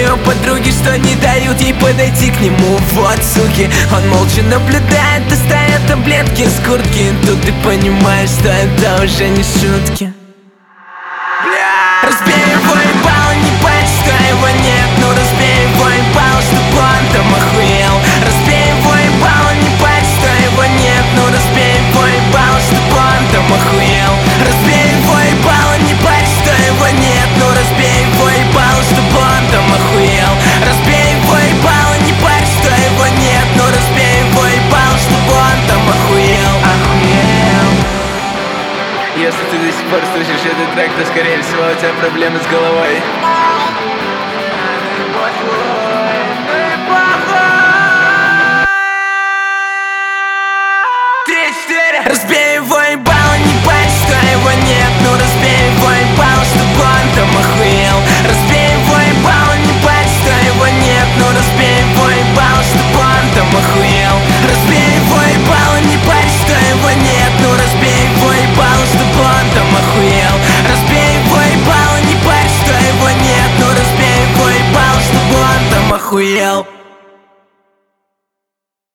ее подруги, что не дают ей подойти к нему. Вот суки, он молча наблюдает, достает таблетки из куртки. Тут ты понимаешь, что это уже не шутки. Разбей его ебало, не боись, что его нет. Ну разбей его ебало, чтобы он там охуел. Разбей его ебало, не боись, что его нет. Ну разбей его ебало, чтобы он там охуел. Разбей его ебало, не боись, что его нет. Ну разбей его ебало, чтобы он там охуел. Разбей его ебало, не боись, что его нет. Ну разбей его ебало, чтобы он там охуел. Если ты до сих пор слушаешь этот трек, то скорее всего у тебя проблемы с головой.